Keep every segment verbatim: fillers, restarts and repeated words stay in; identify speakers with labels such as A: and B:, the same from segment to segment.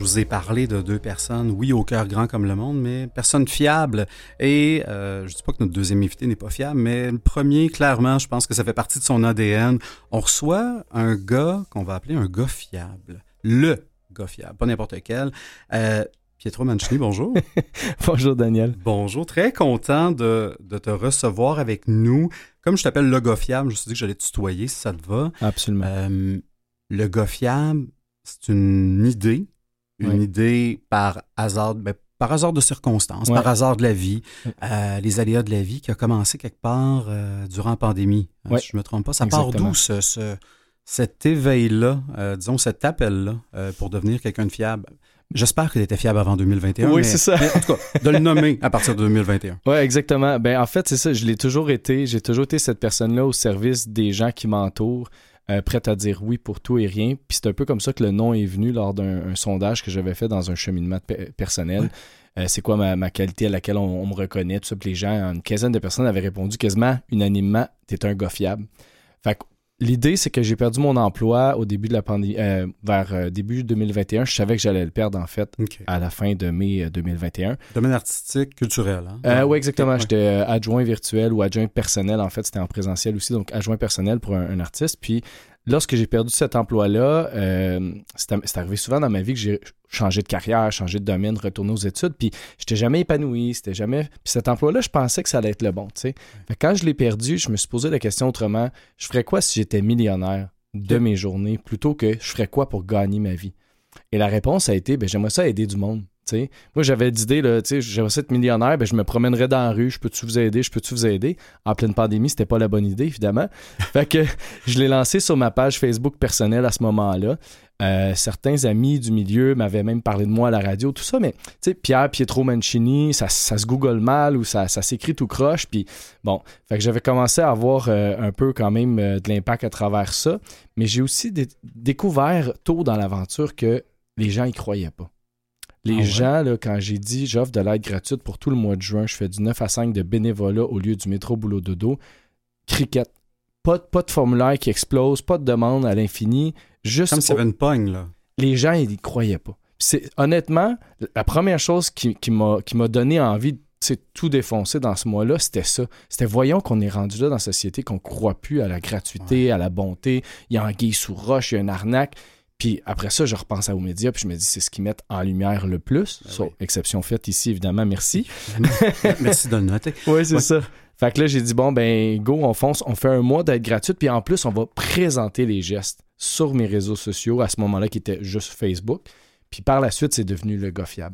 A: Je vous ai parlé de deux personnes, oui, au cœur grand comme le monde, mais personnes fiables. Et euh, je ne dis pas que notre deuxième invité n'est pas fiable, mais le premier, clairement, je pense que ça fait partie de son A D N. On reçoit un gars qu'on va appeler un gars fiable. Le gars fiable, pas n'importe quel. Euh, Pietro Mancini, bonjour.
B: Bonjour, Daniel.
A: Bonjour, très content de, de te recevoir avec nous. Comme je t'appelle le gars fiable, je me suis dit que j'allais te tutoyer, si ça te va.
B: Absolument.
A: Euh, le gars fiable, c'est une idée. Une oui. idée par hasard, ben, par hasard de circonstances, ouais. par hasard de la vie, euh, les aléas de la vie qui a commencé quelque part euh, durant la pandémie. Ouais. Si je ne me trompe pas, ça Exactement. part d'où ce, ce, cet éveil-là, euh, disons cet appel-là euh, pour devenir quelqu'un de fiable? J'espère que tu étais fiable avant deux mille vingt et un.
B: Oui,
A: mais,
B: c'est ça.
A: Mais en tout cas, de le nommer à partir de deux mille vingt et un.
B: Oui, exactement. Ben, en fait, c'est ça. Je l'ai toujours été. J'ai toujours été cette personne-là au service des gens qui m'entourent. Euh, prête à dire oui pour tout et rien. Puis c'est un peu comme ça que le nom est venu lors d'un sondage que j'avais fait dans un cheminement pe- personnel. Ouais. Euh, c'est quoi ma, ma qualité à laquelle on, on me reconnaît, tout ça. Puis les gens, une quinzaine de personnes avaient répondu quasiment unanimement « T'es un gars fiable ». Fait que l'idée, c'est que j'ai perdu mon emploi au début de la pandémie, euh, vers euh, début deux mille vingt et un. Je savais que j'allais le perdre, en fait, okay. à la fin de mai deux mille vingt et un.
A: Domaine artistique, culturel, hein?
B: Euh, oui, exactement. Okay. J'étais euh, adjoint virtuel ou adjoint personnel. En fait, c'était en présentiel aussi, donc adjoint personnel pour un, un artiste. Puis lorsque j'ai perdu cet emploi-là, euh, c'est, c'est arrivé souvent dans ma vie que j'ai changé de carrière, changé de domaine, retourné aux études, puis j'étais jamais épanoui, c'était jamais... Puis cet emploi-là, je pensais que ça allait être le bon, tu sais. Fait que quand je l'ai perdu, je me suis posé la question autrement. Je ferais quoi si j'étais millionnaire de mes journées, plutôt que je ferais quoi pour gagner ma vie? Et la réponse a été, ben j'aimerais ça aider du monde. T'sais. Moi, j'avais l'idée, là, j'aimerais ça être millionnaire, ben, je me promènerais dans la rue, je peux-tu vous aider, je peux-tu vous aider? En pleine pandémie, c'était pas la bonne idée, évidemment. Fait que je l'ai lancé sur ma page Facebook personnelle à ce moment-là. Euh, certains amis du milieu m'avaient même parlé de moi à la radio, tout ça, mais tu sais, Pierre Pietro Mancini, ça, ça se google mal ou ça, ça s'écrit tout croche, puis bon, fait que j'avais commencé à avoir euh, un peu quand même euh, de l'impact à travers ça, mais j'ai aussi dé- découvert tôt dans l'aventure que les gens y croyaient pas. Les ah ouais. gens, là, quand j'ai dit j'offre de l'aide gratuite pour tout le mois de juin, je fais du neuf à cinq de bénévolat au lieu du métro boulot dodo, cricket. Pas, pas de formulaire qui explose, pas de demande à l'infini. Juste
A: Comme s'il y avait une pogne, là.
B: Les gens, ils n'y croyaient pas. C'est, honnêtement, la première chose qui, qui, m'a, qui m'a donné envie de tout défoncer dans ce mois-là, c'était ça. C'était voyons qu'on est rendu là dans la société, qu'on ne croit plus à la gratuité, ouais. à la bonté. Il y a anguille sous roche, il y a une arnaque. Puis après ça, je repense aux médias, puis je me dis, c'est ce qu'ils mettent en lumière le plus. Ben so, oui. Exception faite ici, évidemment, merci.
A: Merci de le noter.
B: Oui, c'est ouais. ça. Fait que là, j'ai dit, bon, ben, go, on fonce, on fait un mois d'aide gratuite, puis en plus, on va présenter les gestes sur mes réseaux sociaux, à ce moment-là, qui était juste Facebook. Puis par la suite, c'est devenu le gars fiable.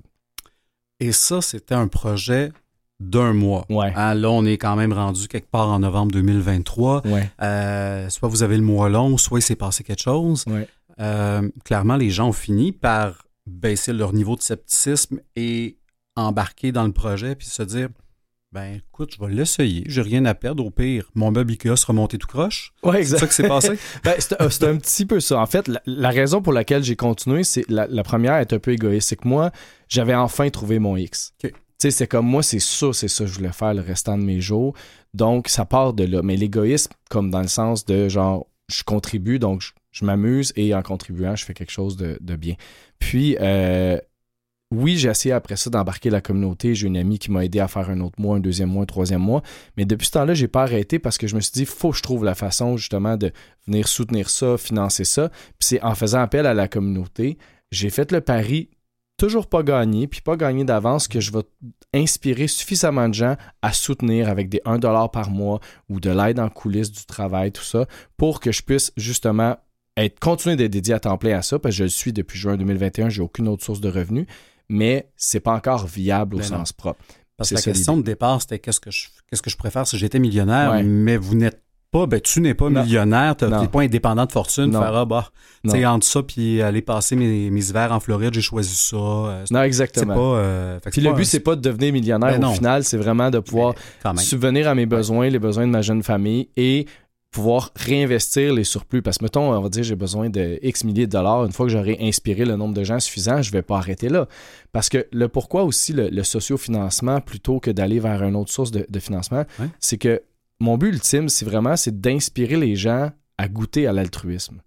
A: Et ça, c'était un projet d'un mois.
B: Ouais.
A: Hein, là, on est quand même rendu quelque part en novembre deux mille vingt-trois.
B: Ouais.
A: Euh, soit vous avez le mois long, soit il s'est passé quelque chose.
B: Ouais.
A: Euh, clairement, les gens ont fini par baisser leur niveau de scepticisme et embarquer dans le projet puis se dire, ben écoute, je vais l'essayer, j'ai rien à perdre, au pire, mon meuble Ikea sera monté tout croche.
B: Ouais, exact.
A: C'est ça qui s'est passé?
B: ben, c'est, euh, c'est un petit peu ça. En fait, la, la raison pour laquelle j'ai continué, c'est la, la première est un peu égoïste, c'est que moi, j'avais enfin trouvé mon X.
A: Okay.
B: Tu sais, c'est comme moi, c'est ça, c'est ça que je voulais faire le restant de mes jours. Donc, ça part de là. Mais l'égoïsme, comme dans le sens de genre, je contribue, donc je, je m'amuse et en contribuant, je fais quelque chose de, de bien. Puis, euh, oui, j'ai essayé après ça d'embarquer la communauté. J'ai une amie qui m'a aidé à faire un autre mois, un deuxième mois, un troisième mois. Mais depuis ce temps-là, j'ai pas arrêté parce que je me suis dit, il faut que je trouve la façon justement de venir soutenir ça, financer ça. Puis c'est en faisant appel à la communauté, j'ai fait le pari, toujours pas gagné, puis pas gagné d'avance, que je vais inspirer suffisamment de gens à soutenir avec des un dollar par mois ou de l'aide en coulisses du travail, tout ça, pour que je puisse justement être, continuer d'être dédié à temps plein à ça, parce que je le suis depuis juin deux mille vingt et un, j'ai aucune autre source de revenus, mais c'est pas encore viable au mais sens non. propre.
A: Parce que la question l'idée. de départ, c'était qu'est-ce que je, qu'est-ce que je préfère si j'étais millionnaire, ouais. mais vous n'êtes pas, ben tu n'es pas non. millionnaire, tu n'es pas indépendant de fortune, faire ah bah, tu sais, entre ça puis aller passer mes, mes hivers en Floride, j'ai choisi ça. Euh,
B: non, exactement.
A: C'est pas, euh,
B: puis le but, un... c'est pas de devenir millionnaire ben au final, c'est vraiment de pouvoir subvenir à mes besoins, ouais. les besoins de ma jeune famille et pouvoir réinvestir les surplus. Parce que, mettons, on va dire j'ai besoin de X milliers de dollars. Une fois que j'aurai inspiré le nombre de gens suffisant, je ne vais pas arrêter là. Parce que le pourquoi aussi, le, le sociofinancement, plutôt que d'aller vers une autre source de, de financement, ouais. c'est que mon but ultime, c'est vraiment c'est d'inspirer les gens à goûter à l'altruisme.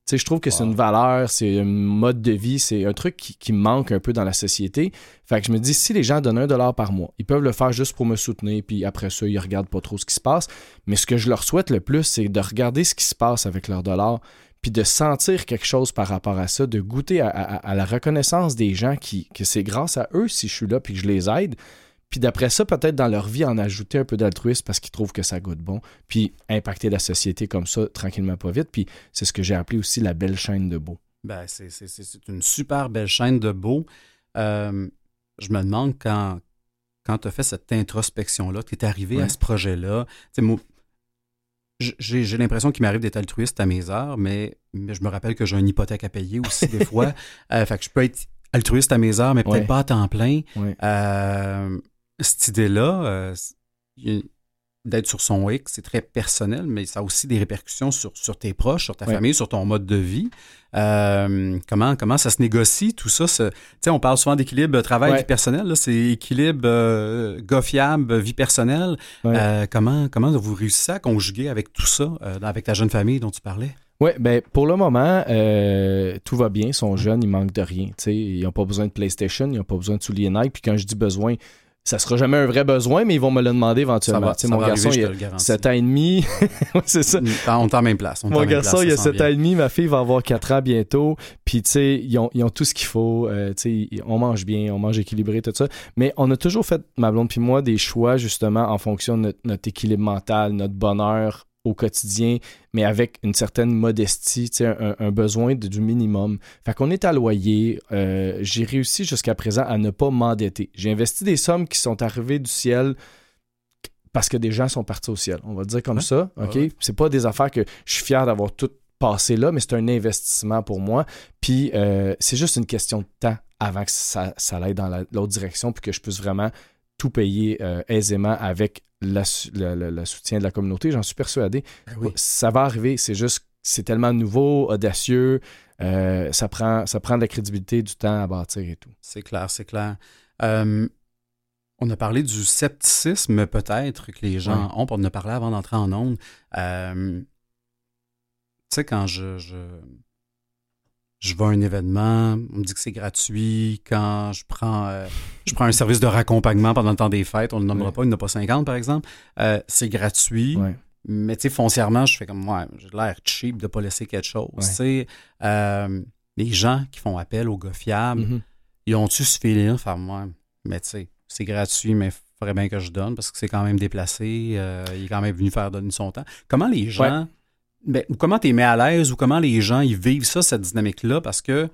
B: sais, je trouve que wow. c'est une valeur, c'est un mode de vie, c'est un truc qui, qui me manque un peu dans la société. Fait que je me dis, si les gens donnent un dollar par mois, ils peuvent le faire juste pour me soutenir, puis après ça, ils regardent pas trop ce qui se passe. Mais ce que je leur souhaite le plus, c'est de regarder ce qui se passe avec leur dollar, puis de sentir quelque chose par rapport à ça, de goûter à, à, à la reconnaissance des gens qui, que c'est grâce à eux si je suis là, puis que je les aide. Puis d'après ça, peut-être dans leur vie, en ajouter un peu d'altruisme parce qu'ils trouvent que ça goûte bon. Puis impacter la société comme ça, tranquillement, pas vite. Puis c'est ce que j'ai appelé aussi la belle chaîne de Beau.
A: Ben, c'est, c'est, c'est une super belle chaîne de Beau. Euh, je me demande quand, quand tu as fait cette introspection-là, tu es arrivé ouais. à ce projet-là. Tu sais, moi, j'ai, j'ai l'impression qu'il m'arrive d'être altruiste à mes heures, mais, mais je me rappelle que j'ai une hypothèque à payer aussi des fois. Euh, fait que je peux être altruiste à mes heures, mais peut-être ouais. pas à temps plein. Ouais. Euh, cette idée-là, euh, d'être sur son X, c'est très personnel, mais ça a aussi des répercussions sur, sur tes proches, sur ta ouais. famille, sur ton mode de vie. Euh, comment, comment ça se négocie, tout ça? Tu sais, on parle souvent d'équilibre travail-vie ouais. personnelle. Là, c'est équilibre euh, gars fiable, vie personnelle. Ouais. Euh, comment, comment vous réussissez à conjuguer avec tout ça, euh, avec ta jeune famille dont tu parlais?
B: Oui, ben pour le moment, euh, tout va bien. Ils sont jeunes, ils manquent de rien. T'sais, ils n'ont pas besoin de PlayStation, ils n'ont pas besoin de souliers Nike. Puis quand je dis besoin, ça sera jamais un vrai besoin, mais ils vont me le demander éventuellement. Va, mon garçon, arriver, il a sept ans et demi. ouais, c'est ça.
A: On est en même place. On
B: mon garçon,
A: place,
B: il a sept ans et demi. Ma fille va avoir quatre ans bientôt. Puis, tu sais, ils ont, ils ont tout ce qu'il faut. Euh, tu sais, on mange bien, on mange équilibré, tout ça. Mais on a toujours fait, ma blonde puis moi, des choix, justement, en fonction de notre, notre équilibre mental, notre bonheur au quotidien, mais avec une certaine modestie, un, un besoin de, du minimum. Fait qu'on est à loyer. Euh, j'ai réussi jusqu'à présent à ne pas m'endetter. J'ai investi des sommes qui sont arrivées du ciel parce que des gens sont partis au ciel. On va le dire comme ouais. ça. OK? Ouais. C'est pas des affaires que je suis fier d'avoir toutes passées là, mais c'est un investissement pour moi. Puis euh, c'est juste une question de temps avant que ça, ça aille dans la, l'autre direction puis que je puisse vraiment tout payer euh, aisément avec la, le, le, le soutien de la communauté. J'en suis persuadé. Oui. Ça va arriver. C'est juste, c'est tellement nouveau, audacieux. Euh, ça prend, ça prend de la crédibilité, du temps à bâtir et tout.
A: C'est clair, c'est clair. Euh, on a parlé du scepticisme peut-être que les gens ouais. ont. On en a parlé avant d'entrer en ondes. Euh, tu sais, quand je... je... Je vais à un événement, on me dit que c'est gratuit. Quand je prends euh, je prends un service de raccompagnement pendant le temps des fêtes, on ne le nommera ouais. pas, il n'y en a pas cinquante par exemple, euh, c'est gratuit. Ouais. Mais tu sais, foncièrement, je fais comme, ouais, j'ai l'air cheap de ne pas laisser quelque chose. Tu sais, euh, les gens qui font appel aux gars fiables, mm-hmm. ils ont-tu ce feeling? Enfin, moi, mais tu sais, c'est gratuit, mais il faudrait bien que je donne parce que c'est quand même déplacé. Euh, il est quand même venu faire donner son temps. Comment les gens... Ouais. Ben, comment tu es mis à l'aise ou comment les gens ils vivent ça, cette dynamique-là, parce que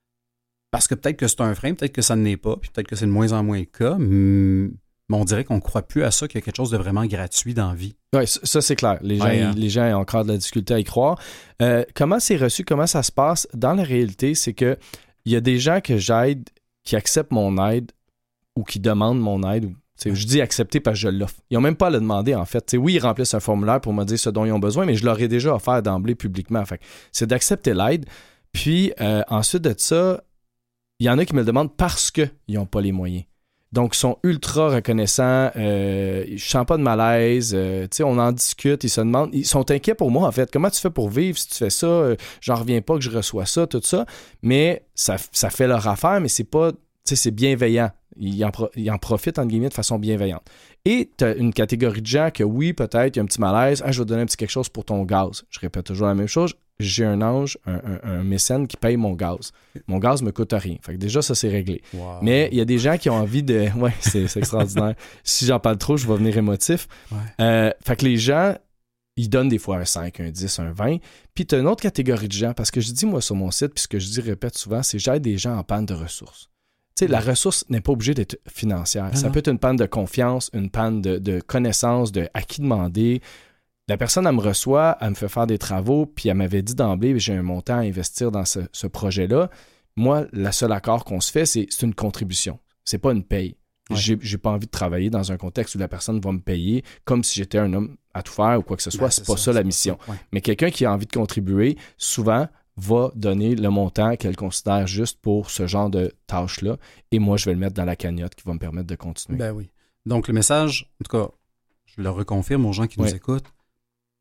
A: parce que peut-être que c'est un frein, peut-être que ça ne l'est pas, puis peut-être que c'est de moins en moins le cas, mais on dirait qu'on ne croit plus à ça, qu'il y a quelque chose de vraiment gratuit dans la vie.
B: Oui, ça c'est clair. Les gens, ouais, hein. les gens ont encore de la difficulté à y croire. Euh, comment c'est reçu, comment ça se passe? Dans la réalité, c'est que il y a des gens que j'aide qui acceptent mon aide ou qui demandent mon aide ou T'sais, je dis accepter parce que je l'offre. Ils n'ont même pas à le demander, en fait. T'sais, oui, ils remplissent un formulaire pour me dire ce dont ils ont besoin, mais je leur ai déjà offert d'emblée publiquement. Fait, c'est d'accepter l'aide. Puis, euh, ensuite de ça, il y en a qui me le demandent parce qu'ils n'ont pas les moyens. Donc, ils sont ultra reconnaissants. Euh, je ne sens pas de malaise. Euh, on en discute. Ils se demandent. Ils sont inquiets pour moi, en fait. Comment tu fais pour vivre si tu fais ça? Euh, j'en reviens pas que je reçois ça, tout ça. Mais ça, ça fait leur affaire, mais c'est pas... c'est bienveillant. Ils en, pro- ils en profitent, entre guillemets, de façon bienveillante. Et tu as une catégorie de gens que, oui, peut-être, il y a un petit malaise. Ah, je vais te donner un petit quelque chose pour ton gaz. Je répète toujours la même chose. J'ai un ange, un, un, un mécène qui paye mon gaz. Mon gaz me coûte rien. Fait que déjà, ça, c'est réglé. Wow. Mais il y a des gens qui ont envie de... Ouais, c'est, c'est extraordinaire. Si j'en parle trop, je vais venir émotif. Ouais. Euh, fait que les gens... Ils donnent des fois un cinq, un dix, un vingt. Puis tu as une autre catégorie de gens, parce que je dis, moi, sur mon site, puis ce que je dis, répète souvent, c'est j'aide des gens en panne de ressources. Tu sais, la ressource n'est pas obligée d'être financière. Ah ça non. peut être une panne de confiance, une panne de, de connaissance, de à qui demander. La personne, elle me reçoit, elle me fait faire des travaux, puis elle m'avait dit d'emblée, j'ai un montant à investir dans ce, ce projet-là. Moi, le seul accord qu'on se fait, c'est, c'est une contribution. C'est pas une paye. Ouais. J'ai, j'ai pas envie de travailler dans un contexte où la personne va me payer comme si j'étais un homme à tout faire ou quoi que ce soit. Ben, c'est, c'est pas ça, ça la mission. Ouais. Mais quelqu'un qui a envie de contribuer, souvent, va donner le montant qu'elle considère juste pour ce genre de tâches-là. Et moi, je vais le mettre dans la cagnotte qui va me permettre de continuer.
A: Ben oui. Donc, le message, en tout cas, je le reconfirme aux gens qui oui. nous écoutent,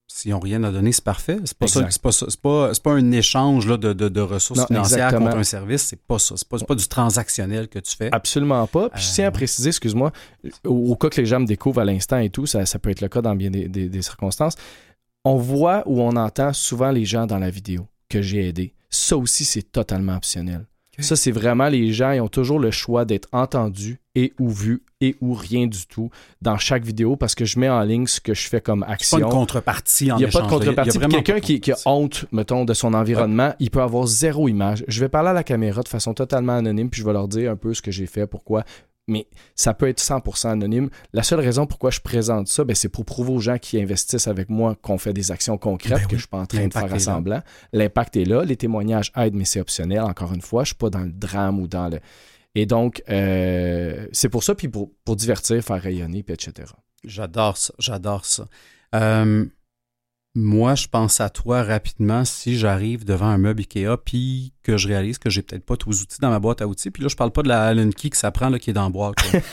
A: s'ils n'ont rien à donner, c'est parfait. C'est pas ça, c'est pas ça. C'est pas, c'est pas un échange là, de, de, de ressources non, financières exactement. Contre un service. C'est pas ça. C'est pas, c'est pas du transactionnel que tu fais.
B: Absolument pas. Puis euh... je tiens à préciser, excuse-moi, au, au cas que les gens me découvrent à l'instant et tout, ça, ça peut être le cas dans bien des, des, des circonstances. On voit ou on entend souvent les gens dans la vidéo que j'ai aidé. Ça aussi, c'est totalement optionnel. Okay. Ça, c'est vraiment les gens, ils ont toujours le choix d'être entendus et ou vus et ou rien du tout dans chaque vidéo parce que je mets en ligne ce que je fais comme action.
A: Il n'y a pas de contrepartie en
B: échange. Il n'y a pas de contrepartie.
A: Il y a
B: quelqu'un qui, qui a honte, mettons, de son environnement, ouais. il peut avoir zéro image. Je vais parler à la caméra de façon totalement anonyme puis je vais leur dire un peu ce que j'ai fait, pourquoi. Mais ça peut être cent pour cent anonyme. La seule raison pourquoi je présente ça, ben, c'est pour prouver aux gens qui investissent avec moi qu'on fait des actions concrètes, ben oui, que je ne suis pas en train de faire à semblant. L'impact est là. Les témoignages aident, mais c'est optionnel. Encore une fois, je ne suis pas dans le drame ou dans le... Et donc, euh, c'est pour ça, puis pour, pour divertir, faire rayonner, puis et cetera.
A: J'adore ça, j'adore ça. Euh, moi, je pense à toi rapidement si j'arrive devant un meuble Ikea puis que je réalise que j'ai peut-être pas tous les outils dans ma boîte à outils. Puis là, je parle pas de la Allen Key que ça prend, là, qui est dans la boîte.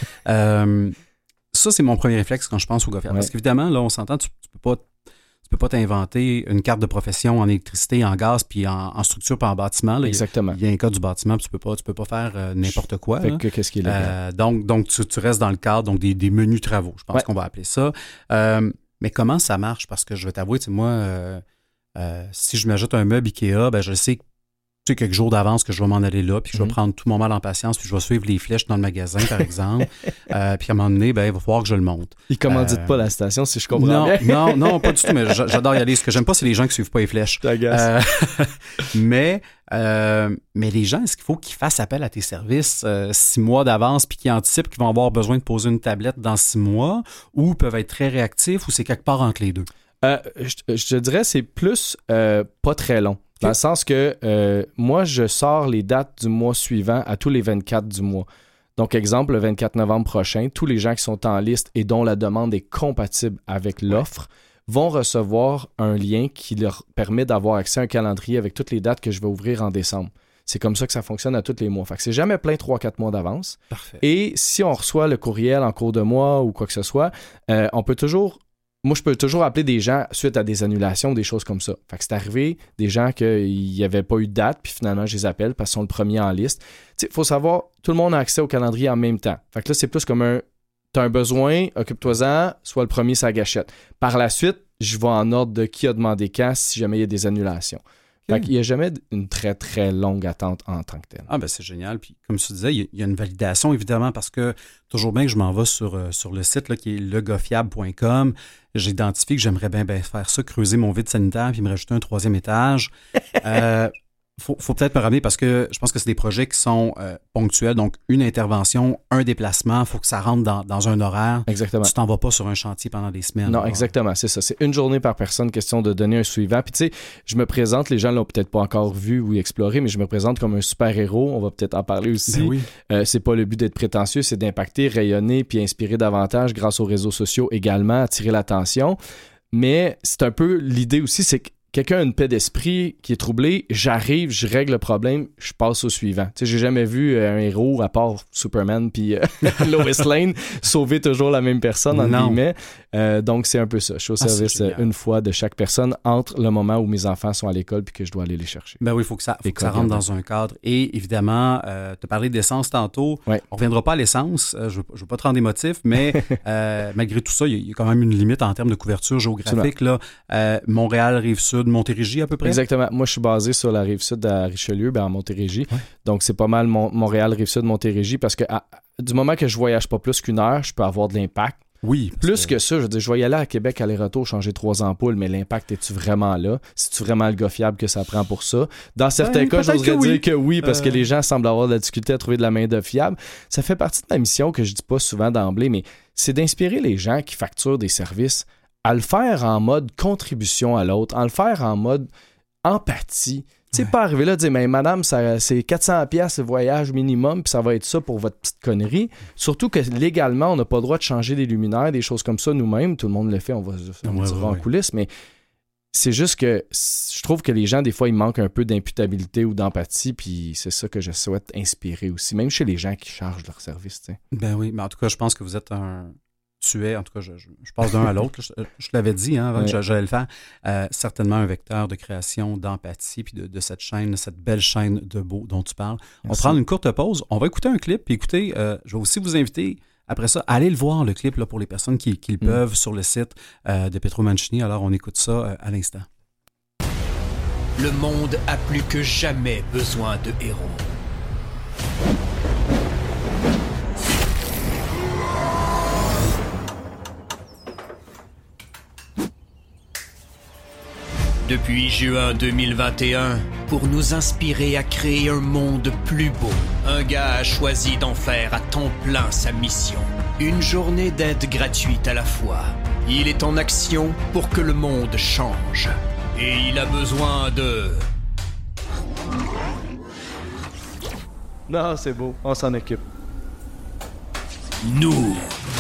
A: euh, ça, c'est mon premier réflexe quand je pense au GoFiable. Ouais. Parce qu'évidemment, là, on s'entend, tu, tu peux pas... Tu peux pas t'inventer une carte de profession en électricité, en gaz, puis en, en structure, puis en bâtiment. Là.
B: Exactement.
A: Il y a un code du bâtiment, puis tu peux pas, tu peux pas faire euh, n'importe quoi.
B: Fait que qu'est-ce qui est légal? Euh,
A: donc, donc tu, tu restes dans le cadre donc des, des menus travaux, je pense ouais. qu'on va appeler ça. Euh, mais comment ça marche? Parce que je vais t'avouer, tu sais, moi, euh, euh, si je m'ajoute un meuble Ikea, ben je sais que tu sais, quelques jours d'avance que je vais m'en aller là, puis que je vais mm-hmm. prendre tout mon mal en patience, puis je vais suivre les flèches dans le magasin, par exemple. euh, puis à un moment donné, ben, il va falloir que je le monte.
B: Ils commanditent euh, pas la station, si je comprends
A: non,
B: bien.
A: non, non, pas du tout, mais j'adore y aller. Ce que j'aime pas, c'est les gens qui suivent pas les flèches. Euh, mais, euh, mais les gens, est-ce qu'il faut qu'ils fassent appel à tes services euh, six mois d'avance, puis qu'ils anticipent qu'ils vont avoir besoin de poser une tablette dans six mois, ou peuvent être très réactifs, ou c'est quelque part entre les deux?
B: Euh, je, je te dirais, c'est plus euh, pas très long. Dans le sens que euh, moi, je sors les dates du mois suivant à tous les vingt-quatre du mois. Donc, exemple, le vingt-quatre novembre prochain, tous les gens qui sont en liste et dont la demande est compatible avec l'offre vont recevoir un lien qui leur permet d'avoir accès à un calendrier avec toutes les dates que je vais ouvrir en décembre. C'est comme ça que ça fonctionne à tous les mois. Fait que c'est jamais plein trois quatre mois d'avance.
A: Parfait.
B: Et si on reçoit le courriel en cours de mois ou quoi que ce soit, euh, on peut toujours... Moi, je peux toujours appeler des gens suite à des annulations, des choses comme ça. Fait que c'est arrivé, des gens qu'il n'y avait pas eu de date, puis finalement, je les appelle parce qu'ils sont le premier en liste. Tu sais, il faut savoir, tout le monde a accès au calendrier en même temps. Fait que là, c'est plus comme un, t'as un besoin, occupe-toi-en, sois le premier sur la gâchette. Par la suite, je vais en ordre de qui a demandé quand, si jamais il y a des annulations. Fait qu'il n'y a jamais une très, très longue attente en tant que telle.
A: Ah ben c'est génial. Puis comme tu disais, il y a une validation, évidemment, parce que toujours bien que je m'en vais sur, euh, sur le site là, qui est le gofiable point com. J'identifie que j'aimerais bien, bien faire ça, creuser mon vide sanitaire puis me rajouter un troisième étage. euh, faut, faut peut-être me ramener parce que je pense que c'est des projets qui sont euh, ponctuels. Donc, une intervention, un déplacement, il faut que ça rentre dans, dans un horaire.
B: Exactement.
A: Tu t'en vas pas sur un chantier pendant des semaines.
B: Non,
A: alors.
B: Exactement, c'est ça. C'est une journée par personne, question de donner un suivant. Puis tu sais, je me présente, les gens l'ont peut-être pas encore vu ou exploré, mais je me présente comme un super-héros. On va peut-être en parler aussi.
A: Ben oui.
B: Euh, c'est pas le but d'être prétentieux, c'est d'impacter, rayonner puis inspirer davantage grâce aux réseaux sociaux également, attirer l'attention. Mais c'est un peu l'idée aussi, c'est que quelqu'un a une paix d'esprit qui est troublé, j'arrive, je règle le problème, je passe au suivant. Tu sais, j'ai jamais vu un héros, à part Superman puis euh, Lois Lane, sauver toujours la même personne, entre guillemets. Euh, donc, c'est un peu ça. Je suis au service ah, une fois de chaque personne entre le moment où mes enfants sont à l'école puis que je dois aller les chercher.
A: Ben oui, il faut que ça, faut que ça rentre dans un cadre. Et évidemment, euh, tu as parlé d'essence tantôt.
B: Ouais.
A: On ne reviendra pas à l'essence. Euh, je ne veux pas te rendre émotif, mais euh, malgré tout ça, il y, y a quand même une limite en termes de couverture géographique. Là. Euh, Montréal, Rive-Sud, Montérégie à peu près?
B: Exactement. Moi, je suis basé sur la Rive-Sud à Richelieu, ben, à Montérégie. Ouais. Donc, c'est pas mal Mon- Montréal, Rive-Sud, Montérégie, parce que à, du moment que je voyage pas plus qu'une heure, je peux avoir de l'impact.
A: Oui.
B: Plus
A: que...
B: que ça, je veux dire, je vais y aller à Québec aller-retour, changer trois ampoules, mais l'impact, est-tu vraiment là? C'est-tu vraiment le gars fiable que ça prend pour ça? Dans certains ben, cas, j'oserais que dire oui. que oui, parce euh... que les gens semblent avoir de la difficulté à trouver de la main-d'œuvre fiable. Ça fait partie de ma mission que je dis pas souvent d'emblée, mais c'est d'inspirer les gens qui facturent des services à le faire en mode contribution à l'autre, en le faire en mode empathie. Tu sais, ouais. Pas arriver là et dire, mais madame, ça, c'est quatre cents dollars le voyage minimum, puis ça va être ça pour votre petite connerie. Surtout que légalement, on n'a pas le droit de changer des luminaires, des choses comme ça nous-mêmes. Tout le monde le fait, on va on ouais, ouais, en ouais. coulisses, mais c'est juste que je trouve que les gens, des fois, ils manquent un peu d'imputabilité ou d'empathie, puis c'est ça que je souhaite inspirer aussi, même chez les gens qui chargent leur service. Tu sais.
A: Ben oui, mais en tout cas, je pense que vous êtes un... tu es, en tout cas, je, je, je passe d'un à l'autre, je, je l'avais dit hein, avant ouais. que j'allais le faire, euh, certainement un vecteur de création, d'empathie, puis de, de cette chaîne, cette belle chaîne de beau dont tu parles. Merci. On va prendre une courte pause, on va écouter un clip, puis écoutez, euh, je vais aussi vous inviter, après ça, à aller le voir, le clip, là, pour les personnes qui, qui le mm. peuvent, sur le site euh, de Pietro Mancini. Alors, on écoute ça euh, à l'instant.
C: Le monde a plus que jamais besoin de héros. Depuis juin deux mille vingt et un, pour nous inspirer à créer un monde plus beau, un gars a choisi d'en faire à temps plein sa mission. Une journée d'aide gratuite à la fois. Il est en action pour que le monde change. Et il a besoin de...
B: Non, c'est beau, on s'en occupe.
C: Nous.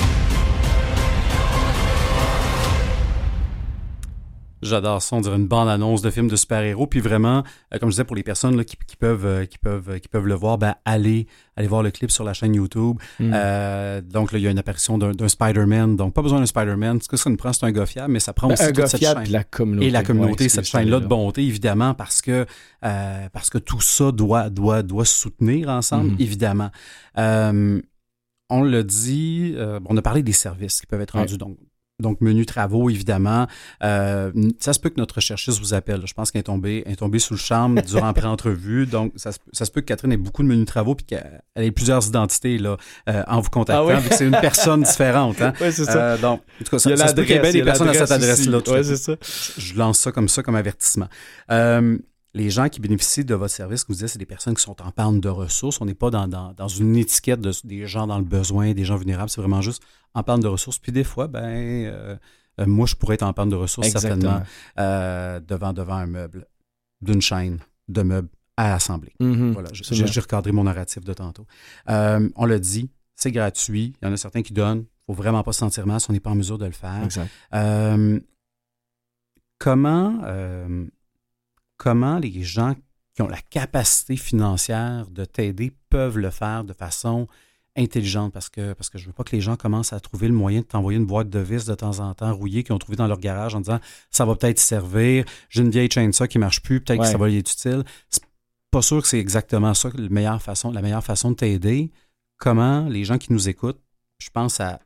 A: J'adore ça, on dirait une bande-annonce de film de super-héros. Puis vraiment, euh, comme je disais, pour les personnes là, qui, qui, peuvent, euh, qui, peuvent, qui peuvent le voir, ben, allez, allez voir le clip sur la chaîne YouTube. Mm. Euh, donc là, il y a une apparition d'un, d'un Spider-Man. Donc pas besoin d'un Spider-Man. Ce que ça nous prend, c'est un gars fiable, mais ça prend ben, aussi toute cette chaîne.
B: La communauté.
A: Et la communauté, ouais, cette chaîne-là de bonté, évidemment, parce que, euh, parce que tout ça doit, doit, doit se soutenir ensemble, mm. évidemment. Euh, on l'a dit, euh, on a parlé des services qui peuvent être rendus, ouais. donc Donc, menu travaux, évidemment. Euh, ça se peut que notre recherchiste vous appelle. Je pense qu'elle est tombée, elle est tombée sous le charme durant la pré-entrevue. Donc, ça se, ça se peut que Catherine ait beaucoup de menus travaux puis qu'elle ait plusieurs identités là, euh, en vous contactant, ah oui? vu que c'est une personne différente. Hein?
B: Oui, c'est ça.
A: Euh, donc, en tout cas, ça, ça se peut qu'il y ait bien des personnes à cette adresse-là.
B: Oui, c'est ça.
A: Je, je lance ça comme ça, comme avertissement. Euh, Les gens qui bénéficient de votre service, que vous disiez, c'est des personnes qui sont en panne de ressources. On n'est pas dans, dans, dans une étiquette de, des gens dans le besoin, des gens vulnérables. C'est vraiment juste en panne de ressources. Puis des fois, ben, euh, euh, moi, je pourrais être en panne de ressources, Exactement. certainement, euh, devant, devant un meuble, d'une chaîne de meubles à assembler. Mm-hmm. Voilà, j'ai, j'ai recadré mon narratif de tantôt. Euh, on l'a dit, c'est gratuit. Il y en a certains qui donnent. Il ne faut vraiment pas se sentir mal si on n'est pas en mesure de le faire.
B: Exact.
A: Euh, comment... Euh, Comment les gens qui ont la capacité financière de t'aider peuvent le faire de façon intelligente? Parce que, parce que je ne veux pas que les gens commencent à trouver le moyen de t'envoyer une boîte de vis de temps en temps rouillée qu'ils ont trouvée dans leur garage en disant « ça va peut-être servir, j'ai une vieille chainsaw qui ne marche plus, peut-être ouais. que ça va y être utile ». C'est pas sûr que c'est exactement ça la meilleure façon, la meilleure façon de t'aider. Comment les gens qui nous écoutent, je pense à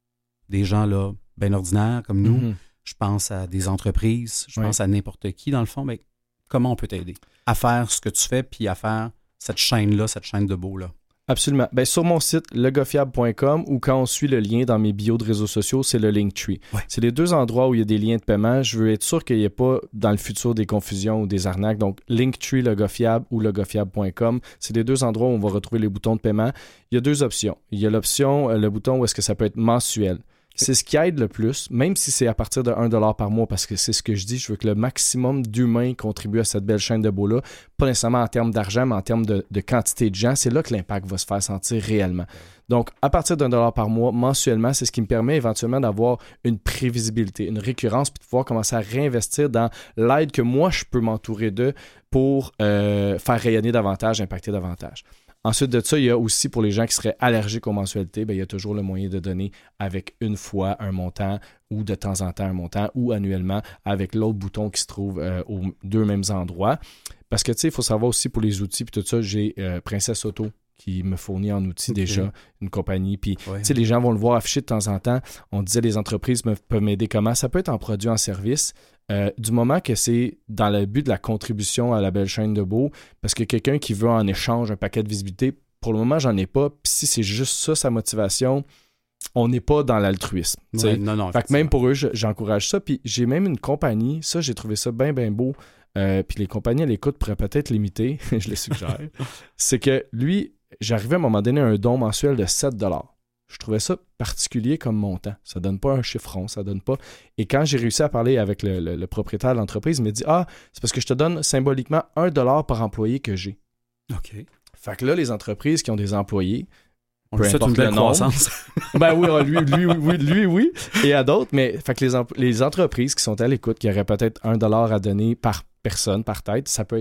A: des gens là bien ordinaires comme nous, mm-hmm. je pense à des entreprises, je ouais. pense à n'importe qui dans le fond, mais comment on peut t'aider à faire ce que tu fais puis à faire cette chaîne-là, cette chaîne de beau-là?
B: Absolument. Ben, sur mon site, le gars fiable point com, ou quand on suit le lien dans mes bios de réseaux sociaux, c'est le Linktree. Ouais. C'est les deux endroits où il y a des liens de paiement. Je veux être sûr qu'il n'y ait pas dans le futur des confusions ou des arnaques. Donc, Linktree, le gars fiable ou le gars fiable point com, c'est les deux endroits où on va retrouver les boutons de paiement. Il y a deux options. Il y a l'option, le bouton où est-ce que ça peut être mensuel. C'est ce qui aide le plus, même si c'est à partir de un dollar par mois, parce que c'est ce que je dis, je veux que le maximum d'humains contribuent à cette belle chaîne de beau-là, pas nécessairement en termes d'argent, mais en termes de, de quantité de gens. C'est là que l'impact va se faire sentir réellement. Donc, à partir d'un dollar par mois, mensuellement, c'est ce qui me permet éventuellement d'avoir une prévisibilité, une récurrence, puis de pouvoir commencer à réinvestir dans l'aide que moi, je peux m'entourer d'eux pour euh, faire rayonner davantage, impacter davantage. Ensuite de ça, il y a aussi pour les gens qui seraient allergiques aux mensualités, bien, il y a toujours le moyen de donner avec une fois un montant ou de temps en temps un montant ou annuellement avec l'autre bouton qui se trouve euh, aux deux mêmes endroits. Parce que, tu sais, il faut savoir aussi pour les outils puis tout ça, j'ai euh, Princesse Auto qui me fournit en outils okay. déjà, une compagnie. Puis, ouais. tu sais, les gens vont le voir affiché de temps en temps. On disait les entreprises me, peuvent m'aider comment? Ça peut être en produit, en service. Euh, du moment que c'est dans le but de la contribution à la belle chaîne de beau, parce que quelqu'un qui veut en échange un paquet de visibilité, pour le moment, j'en ai pas. Puis si c'est juste ça, sa motivation, on n'est pas dans l'altruisme.
A: Ouais, non, non,
B: fait que même pour eux, je, j'encourage ça. Puis j'ai même une compagnie, ça, j'ai trouvé ça bien, bien beau. Euh, puis les compagnies à l'écoute pourraient peut-être l'imiter, je les suggère. C'est que lui, j'arrivais à un moment donné à un don mensuel de sept dollars. Je trouvais ça particulier comme montant. Ça donne pas un chiffron, ça donne pas... Et quand j'ai réussi à parler avec le, le, le propriétaire de l'entreprise, il m'a dit « Ah, c'est parce que je te donne symboliquement un dollar par employé que j'ai. »
A: OK.
B: Fait que là, les entreprises qui ont des employés,
A: on lui souhaite une belle croissance.
B: Ben oui, lui, lui, oui, lui, oui. Et à d'autres, mais fait que les, les entreprises qui sont à l'écoute, qui auraient peut-être un dollar à donner par personne, par tête, ça peut être ça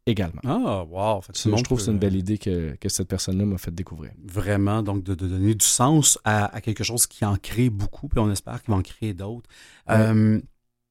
B: également.
A: Ah, wow! Fait que
B: Je trouve que c'est une belle idée que, que cette personne-là m'a fait découvrir.
A: Vraiment, donc de, de donner du sens à, à quelque chose qui en crée beaucoup, puis on espère qu'il va en créer d'autres. Ouais. Euh,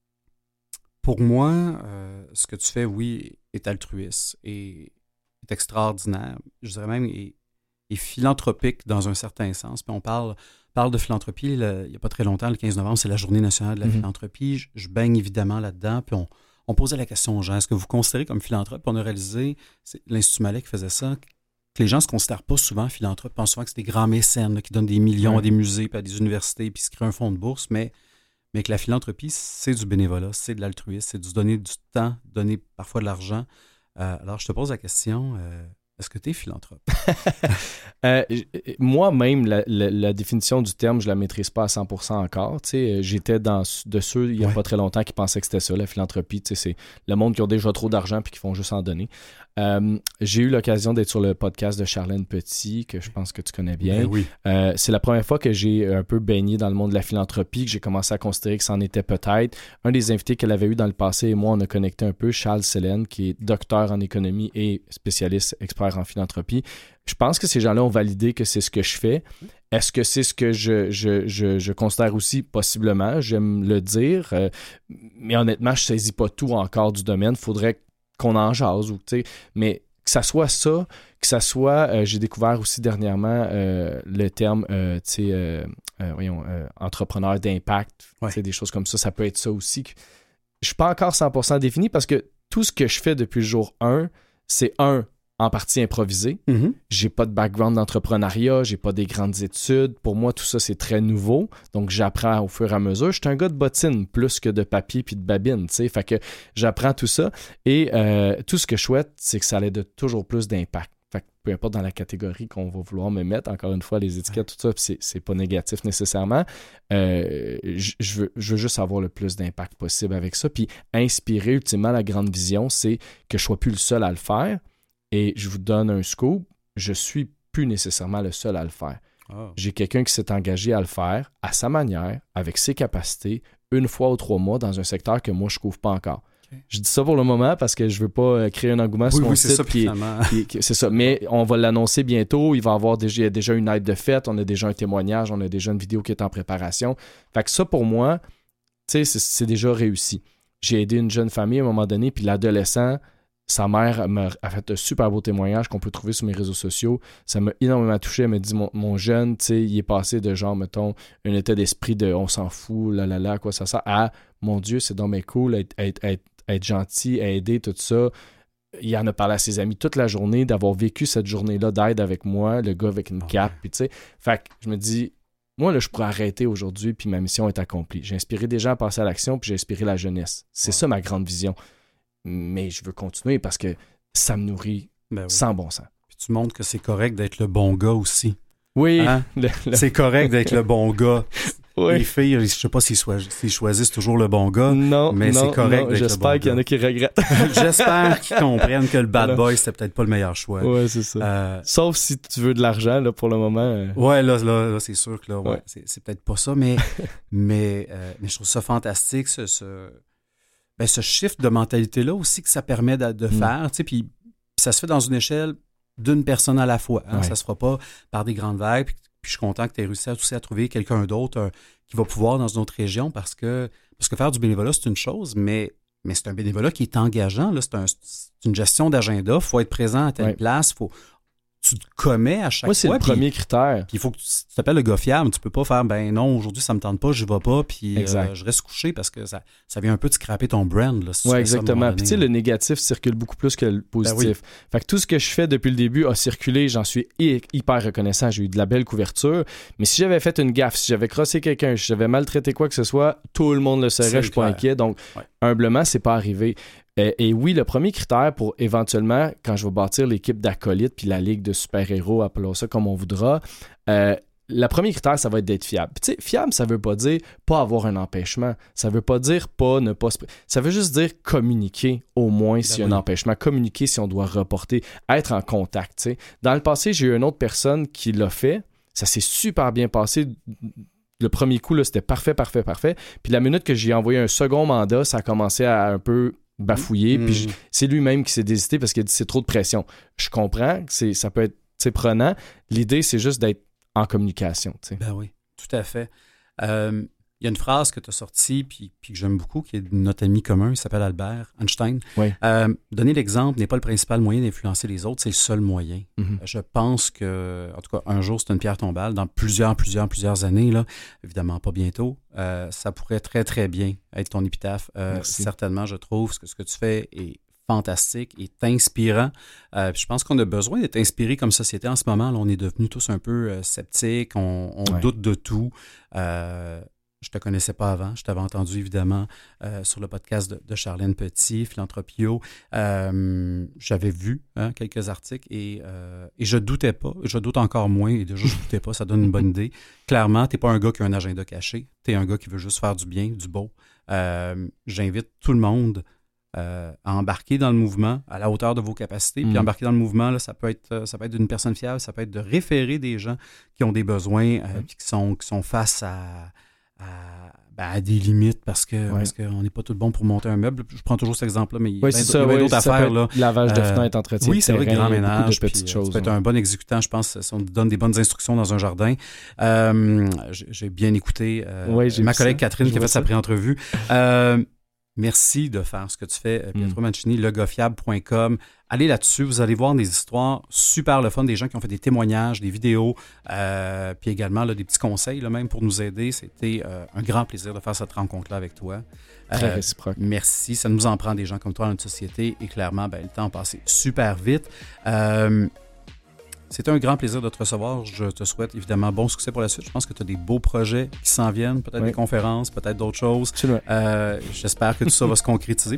A: pour moi, euh, ce que tu fais, oui, est altruiste et est extraordinaire. Je dirais même est, est philanthropique dans un certain sens. Puis on parle, parle de philanthropie, le, il n'y a pas très longtemps, le quinze novembre, c'est la journée nationale de la mm-hmm. philanthropie. Je, je baigne évidemment là-dedans, puis on, on posait la question aux gens, est-ce que vous vous considérez comme philanthrope? Puis on a réalisé, c'est l'Institut Malais qui faisait ça, que les gens ne se considèrent pas souvent philanthropes, pensent souvent que c'est des grands mécènes là, qui donnent des millions ouais. à des musées, puis à des universités, puis se créent un fonds de bourse, mais, mais que la philanthropie, c'est du bénévolat, c'est de l'altruisme, c'est du donner du temps, donner parfois de l'argent. Euh, alors, je te pose la question, euh, est-ce que tu es philanthrope?
B: euh, moi-même, la, la, la définition du terme, je ne la maîtrise pas à cent pour cent encore. T'sais, j'étais dans, de ceux, il n'y a ouais. pas très longtemps, qui pensaient que c'était ça, la philanthropie. C'est le monde qui ont déjà trop d'argent et qui font juste en donner. Euh, j'ai eu l'occasion d'être sur le podcast de Charlène Petit, que je pense que tu connais bien.
A: Ben oui.
B: euh, c'est la première fois que j'ai un peu baigné dans le monde de la philanthropie, que j'ai commencé à considérer que c'en était peut-être. Un des invités qu'elle avait eu dans le passé et moi, on a connecté un peu, Charles Sélène, qui est docteur en économie et spécialiste expert en philanthropie. Je pense que ces gens-là ont validé que c'est ce que je fais. Est-ce que c'est ce que je, je, je, je considère aussi? Possiblement, j'aime le dire. Euh, mais honnêtement, je ne saisis pas tout encore du domaine. Il faudrait qu'on en jase. Ou, mais que ça soit ça, que ça soit... Euh, j'ai découvert aussi dernièrement euh, le terme euh, euh, euh, voyons, euh, entrepreneur d'impact. Ouais. Des choses comme ça. Ça peut être ça aussi. Je ne suis pas encore cent pour cent défini parce que tout ce que je fais depuis le jour un, c'est un... en partie improvisé. Mm-hmm. J'ai pas de background d'entrepreneuriat, j'ai pas des grandes études. Pour moi, tout ça, c'est très nouveau. Donc, j'apprends au fur et à mesure. Je suis un gars de bottine plus que de papier puis de babine, tu sais. Fait que j'apprends tout ça. Et euh, tout ce que je souhaite, c'est que ça ait de toujours plus d'impact. Fait que peu importe dans la catégorie qu'on va vouloir me mettre, encore une fois, les étiquettes, tout ça, c'est, c'est pas négatif nécessairement. Euh, je, veux, je veux juste avoir le plus d'impact possible avec ça. Puis inspirer, ultimement, la grande vision, c'est que je sois plus le seul à le faire. Et je vous donne un scoop, je suis plus nécessairement le seul à le faire. Oh. J'ai quelqu'un qui s'est engagé à le faire à sa manière, avec ses capacités, une fois ou trois mois dans un secteur que moi, je ne couvre pas encore. Okay. Je dis ça pour le moment parce que je ne veux pas créer un engouement oui, sur mon
A: oui,
B: site.
A: C'est ça,
B: puis, puis, c'est ça. Mais on va l'annoncer bientôt. Il va y avoir déjà, il y a déjà une aide de fête, on a déjà un témoignage, on a déjà une vidéo qui est en préparation. Fait que ça, pour moi, c'est, c'est déjà réussi. J'ai aidé une jeune famille à un moment donné, puis l'adolescent... Sa mère m'a a fait un super beau témoignage qu'on peut trouver sur mes réseaux sociaux. Ça m'a énormément touché. Elle m'a dit, mon, mon jeune, tu sais, il est passé de genre, mettons, un état d'esprit de on s'en fout, là, là, là, à quoi ça sert, à mon Dieu, c'est donc bien cool, être, être, être, être gentil, aider, tout ça. Il en a parlé à ses amis toute la journée, d'avoir vécu cette journée-là d'aide avec moi, le gars avec une cape, puis tu sais. Fait que je me dis, moi, là, je pourrais arrêter aujourd'hui, puis ma mission est accomplie. J'ai inspiré des gens à passer à l'action, puis j'ai inspiré la jeunesse. C'est wow. ça ma grande vision. Mais je veux continuer parce que ça me nourrit ben oui. sans bon sens.
A: Puis tu montres que c'est correct d'être le bon gars aussi.
B: Oui.
A: Hein? Le, le... C'est correct d'être le bon gars.
B: Oui.
A: Les filles, je ne sais pas s'ils, so- s'ils choisissent toujours le bon gars,
B: non,
A: mais
B: non,
A: c'est correct
B: non,
A: d'être
B: j'espère
A: le bon
B: qu'il y en a qui regrettent.
A: J'espère qu'ils comprennent que le bad boy, c'était peut-être pas le meilleur choix.
B: Oui, c'est ça. Euh... Sauf si tu veux de l'argent, là, pour le moment. Euh...
A: Ouais, là, là, là, c'est sûr que là, ouais, ouais. C'est, c'est peut-être pas ça, mais, mais, euh, mais je trouve ça fantastique, ce... ce... Ben, ce shift de mentalité-là aussi que ça permet de, de mmh. faire, tu sais, puis ça se fait dans une échelle d'une personne à la fois. Hein? Ouais. Ça se fera pas par des grandes vagues. Puis, puis je suis content que tu aies réussi à, aussi à trouver quelqu'un d'autre euh, qui va pouvoir dans une autre région parce que, parce que faire du bénévolat, c'est une chose, mais, mais c'est un bénévolat qui est engageant. Là. C'est, un, c'est une gestion d'agenda. Il faut être présent à telle ouais. place. Faut, tu te commets à chaque
B: Moi, c'est
A: fois.
B: le
A: puis,
B: premier critère.
A: Puis il faut que tu, tu t'appelles le gars fiable. Tu peux pas faire, ben non, aujourd'hui, ça me tente pas, je vais pas, puis euh, je reste couché parce que ça, ça vient un peu de scraper ton brand. Là, si
B: oui, exactement. Puis tu sais, le négatif circule beaucoup plus que le positif. Ben oui. Fait que tout ce que je fais depuis le début a circulé. J'en suis hyper reconnaissant. J'ai eu de la belle couverture. Mais si j'avais fait une gaffe, si j'avais crossé quelqu'un, si j'avais maltraité quoi que ce soit, tout le monde le saurait. Je suis pas inquiet. Donc, ouais. humblement, c'est pas arrivé. Et oui, le premier critère pour éventuellement, quand je vais bâtir l'équipe d'acolytes puis la ligue de super-héros, appelons ça comme on voudra, euh, le premier critère, ça va être d'être fiable. Tu sais, fiable, ça veut pas dire pas avoir un empêchement. Ça veut pas dire pas ne pas se... Ça veut juste dire communiquer au moins s'il y a un empêchement. Communiquer si on doit reporter. Être en contact, tu sais. Dans le passé, j'ai eu une autre personne qui l'a fait. Ça s'est super bien passé. Le premier coup, là, c'était parfait, parfait, parfait. Puis la minute que j'ai envoyé un second mandat, ça a commencé à un peu... bafouillé.
A: Mmh.
B: Puis je, c'est lui-même qui s'est désisté parce qu'il a dit c'est trop de pression. Je comprends que c'est, ça peut être prenant. L'idée, c'est juste d'être en communication. T'sais.
A: Ben oui, tout à fait. Euh, Il y a une phrase que tu as sortie, puis, puis que j'aime beaucoup, qui est de notre ami commun, il s'appelle Albert Einstein.
B: Oui.
A: Euh, donner l'exemple n'est pas le principal moyen d'influencer les autres, c'est le seul moyen.
B: Mm-hmm.
A: Je pense que, en tout cas, un jour, c'est une pierre tombale. Dans plusieurs, plusieurs, plusieurs années, là, évidemment pas bientôt, euh, ça pourrait très, très bien être ton épitaphe. Euh, certainement, je trouve que ce que tu fais est fantastique, est inspirant. Euh, je pense qu'on a besoin d'être inspiré comme société en ce moment. Là, on est devenus tous un peu euh, sceptiques, on, on ouais. doute de tout. Euh, Je te connaissais pas avant. Je t'avais entendu, évidemment, euh, sur le podcast de, de Charlène Petit, Philanthropio. Euh, j'avais vu hein, quelques articles et, euh, et je doutais pas. Je doute encore moins. Et déjà, je doutais pas. Ça donne une bonne idée. Clairement, t'es pas un gars qui a un agenda caché. T'es un gars qui veut juste faire du bien, du beau. Euh, j'invite tout le monde euh, à embarquer dans le mouvement à la hauteur de vos capacités. Mmh. Puis embarquer dans le mouvement, là, ça peut être ça peut être d'une personne fiable, ça peut être de référer des gens qui ont des besoins, euh, mmh. puis qui sont, qui sont face à... À, ben à des limites parce que ouais. parce qu'on n'est pas tout bon pour monter un meuble. Je prends toujours cet exemple-là, mais il y a,
B: oui,
A: ben,
B: ça,
A: il y a
B: oui,
A: d'autres affaires. Là.
B: Lavage de
A: euh,
B: fenêtres, entretien
A: oui, c'est vrai, grand ménage.
B: De petites
A: puis,
B: choses,
A: tu peux être
B: ouais.
A: un bon exécutant, je pense, si on te donne des bonnes instructions dans un jardin. Euh, j'ai, j'ai bien écouté euh,
B: oui, j'ai
A: ma collègue
B: ça.
A: Catherine
B: je
A: qui a fait
B: ça.
A: sa pré-entrevue. Euh, merci de faire ce que tu fais, Pietro mm. Mancini, legofiable point com. Allez là-dessus, vous allez voir des histoires super le fun, des gens qui ont fait des témoignages, des vidéos, euh, puis également là, des petits conseils là, même pour nous aider. C'était euh, un grand plaisir de faire cette rencontre-là avec toi.
B: Très euh, réciproque.
A: Merci, ça nous en prend des gens comme toi dans notre société et clairement, ben, le temps a passé super vite. Euh, C'était un grand plaisir de te recevoir. Je te souhaite évidemment bon succès pour la suite. Je pense que tu as des beaux projets qui s'en viennent, peut-être oui. des conférences, peut-être d'autres choses. Euh, j'espère que tout ça va se concrétiser.